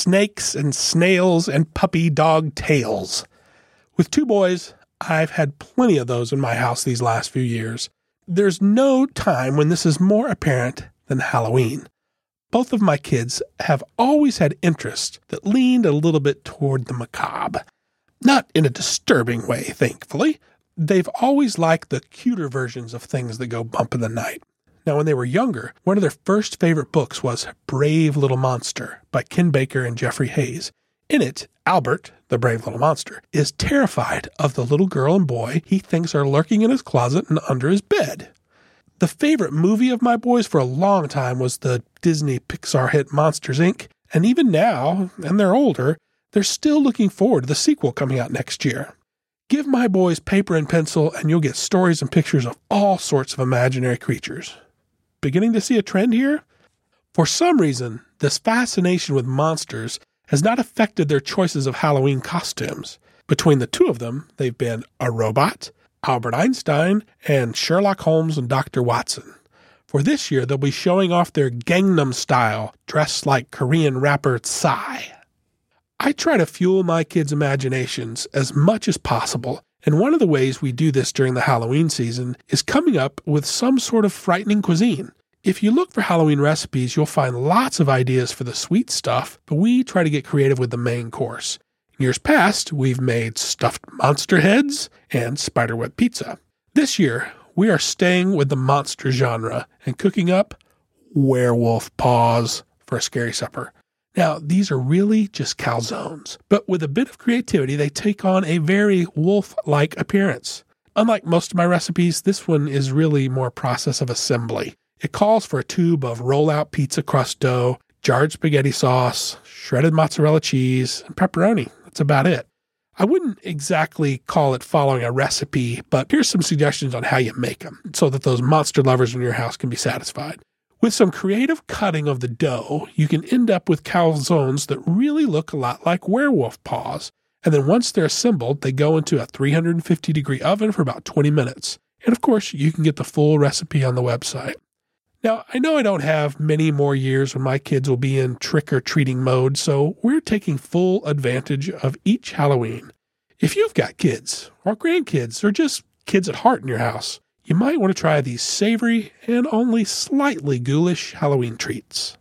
snakes and snails and puppy dog tails. With 2 boys, I've had plenty of those in my house these last few years. There's no time when this is more apparent than Halloween. Both of my kids have always had interests that leaned a little bit toward the macabre. Not in a disturbing way, thankfully. They've always liked the cuter versions of things that go bump in the night. Now, when they were younger, one of their first favorite books was Brave Little Monster by Ken Baker and Jeffrey Hayes. In it, Albert, the brave little monster, is terrified of the little girl and boy he thinks are lurking in his closet and under his bed. The favorite movie of my boys for a long time was the Disney Pixar hit Monsters, Inc., and even now, and they're older, they're still looking forward to the sequel coming out next year. Give my boys paper and pencil, and you'll get stories and pictures of all sorts of imaginary creatures. Beginning to see a trend here? For some reason, this fascination with monsters has not affected their choices of Halloween costumes. Between the 2 of them, they've been a robot, Albert Einstein, and Sherlock Holmes and Dr. Watson. For this year, they'll be showing off their Gangnam style, dressed like Korean rapper Psy. I try to fuel my kids' imaginations as much as possible, and one of the ways we do this during the Halloween season is coming up with some sort of frightening cuisine. If you look for Halloween recipes, you'll find lots of ideas for the sweet stuff, but we try to get creative with the main course. In years past, we've made stuffed monster heads and spiderweb pizza. This year, we are staying with the monster genre and cooking up werewolf paws for a scary supper. Now, these are really just calzones, but with a bit of creativity, they take on a very wolf-like appearance. Unlike most of my recipes, this one is really more a process of assembly. It calls for a tube of roll-out pizza crust dough, jarred spaghetti sauce, shredded mozzarella cheese, and pepperoni. That's about it. I wouldn't exactly call it following a recipe, but here's some suggestions on how you make them so that those monster lovers in your house can be satisfied. With some creative cutting of the dough, you can end up with calzones that really look a lot like werewolf paws. And then once they're assembled, they go into a 350-degree oven for about 20 minutes. And of course, you can get the full recipe on the website. Now, I know I don't have many more years when my kids will be in trick-or-treating mode, so we're taking full advantage of each Halloween. If you've got kids, or grandkids, or just kids at heart in your house, you might want to try these savory and only slightly ghoulish Halloween treats.